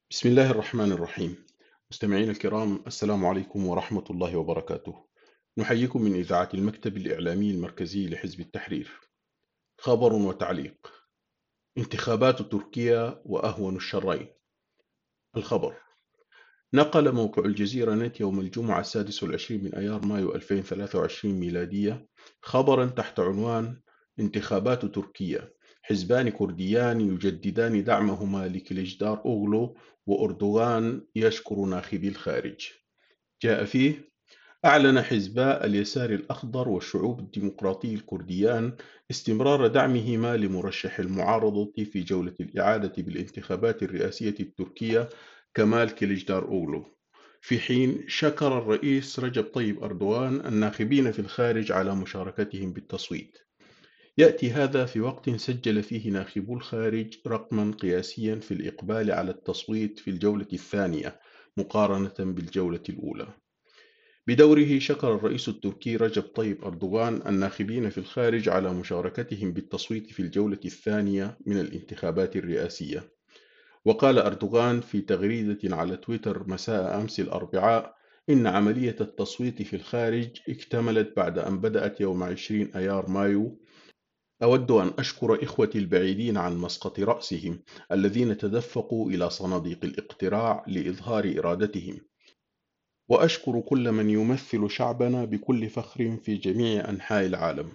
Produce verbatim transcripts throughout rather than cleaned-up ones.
بسم الله الرحمن الرحيم. مستمعينا الكرام، السلام عليكم ورحمة الله وبركاته. نحييكم من إذاعة المكتب الإعلامي المركزي لحزب التحرير. خبر وتعليق: انتخابات تركيا وأهون الشرين. الخبر: نقل موقع الجزيرة نت يوم الجمعة السادس والعشرين من أيار مايو ألفين وثلاثة وعشرين ميلادية خبرا تحت عنوان: انتخابات تركيا، حزبان كرديان يجددان دعمهما لكليجدار أوغلو وأردوغان يشكر ناخبي الخارج. جاء فيه: أعلن حزبا اليسار الأخضر والشعوب الديمقراطي الكرديان استمرار دعمهما لمرشح المعارضة في جولة الإعادة بالانتخابات الرئاسية التركية كمال كليجدار أوغلو، في حين شكر الرئيس رجب طيب أردوغان الناخبين في الخارج على مشاركتهم بالتصويت. يأتي هذا في وقت سجل فيه ناخبو الخارج رقما قياسيا في الإقبال على التصويت في الجولة الثانية مقارنة بالجولة الأولى. بدوره شكر الرئيس التركي رجب طيب أردوغان الناخبين في الخارج على مشاركتهم بالتصويت في الجولة الثانية من الانتخابات الرئاسية. وقال أردوغان في تغريدة على تويتر مساء أمس الأربعاء إن عملية التصويت في الخارج اكتملت بعد أن بدأت يوم عشرين أيار مايو. أود أن أشكر إخوتي البعيدين عن مسقط رأسهم الذين تدفقوا إلى صناديق الاقتراع لإظهار إرادتهم، وأشكر كل من يمثل شعبنا بكل فخر في جميع أنحاء العالم.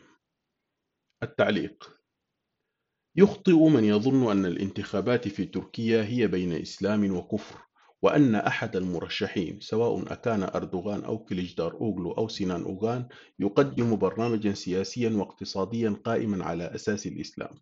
التعليق: يخطئ من يظن أن الانتخابات في تركيا هي بين إسلام وكفر، وأن أحد المرشحين سواء أكان أردوغان أو كليجدار أوغلو أو سينان أوغان يقدم برنامجا سياسيا واقتصاديا قائما على أساس الإسلام،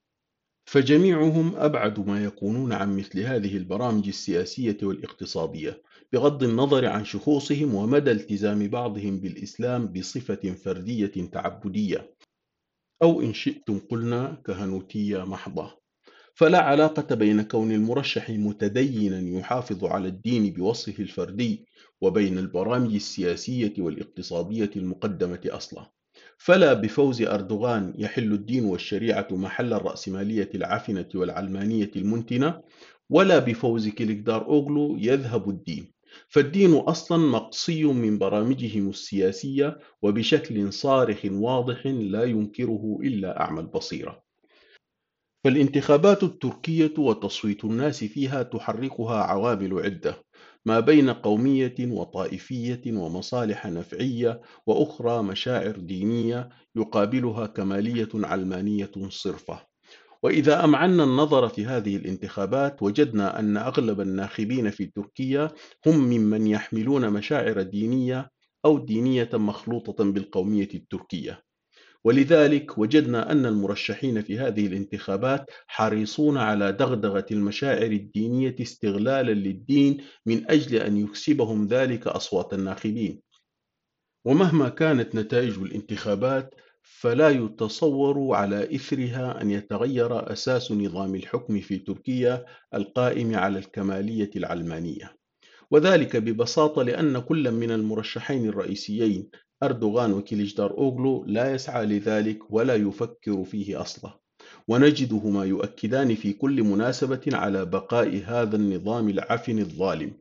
فجميعهم أبعد ما يكونون عن مثل هذه البرامج السياسية والاقتصادية، بغض النظر عن شخوصهم ومدى التزام بعضهم بالإسلام بصفة فردية تعبدية، أو إن شئتم قلنا كهنوتية محضة. فلا علاقة بين كون المرشح متدينا يحافظ على الدين بوصفه الفردي وبين البرامج السياسية والاقتصادية المقدمة أصلا. فلا بفوز أردوغان يحل الدين والشريعة محل الرأسمالية العفنة والعلمانية المنتنة، ولا بفوز كليكدار أوغلو يذهب الدين، فالدين أصلا مقصي من برامجهم السياسية وبشكل صارخ واضح لا ينكره إلا أعمى البصيرة. فالانتخابات التركية وتصويت الناس فيها تحركها عوامل عدة، ما بين قومية وطائفية ومصالح نفعية وأخرى مشاعر دينية يقابلها كمالية علمانية صرفة. وإذا أمعنا النظر في هذه الانتخابات وجدنا أن أغلب الناخبين في تركيا هم ممن يحملون مشاعر دينية أو دينية مخلوطة بالقومية التركية، ولذلك وجدنا أن المرشحين في هذه الانتخابات حريصون على دغدغة المشاعر الدينية استغلالا للدين من أجل أن يكسبهم ذلك أصوات الناخبين. ومهما كانت نتائج الانتخابات فلا يتصور على إثرها أن يتغير أساس نظام الحكم في تركيا القائم على الكمالية العلمانية، وذلك ببساطة لأن كل من المرشحين الرئيسيين أردوغان وكليجدار أوغلو لا يسعى لذلك ولا يفكر فيه أصلا، ونجدهما يؤكدان في كل مناسبة على بقاء هذا النظام العفن الظالم،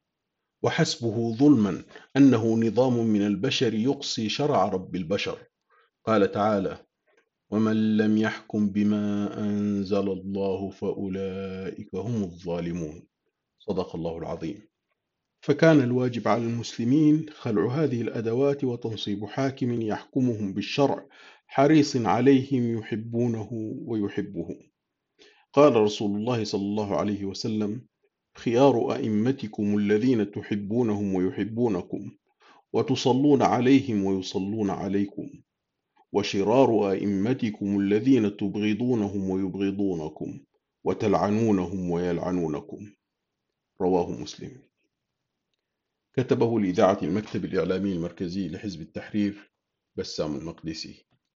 وحسبه ظلما أنه نظام من البشر يقصي شرع رب البشر. قال تعالى: ومن لم يحكم بما أنزل الله فأولئك هم الظالمون. صدق الله العظيم. فكان الواجب على المسلمين خلع هذه الأدوات وتنصيب حاكم يحكمهم بالشرع حريص عليهم يحبونه ويحبه. قال رسول الله صلى الله عليه وسلم: خيار أئمتكم الذين تحبونهم ويحبونكم، وتصلون عليهم ويصلون عليكم، وشرار أئمتكم الذين تبغضونهم ويبغضونكم، وتلعنونهم ويلعنونكم. رواه مسلم. كتبه لإذاعة المكتب الإعلامي المركزي لحزب التحرير بسام المقدسي.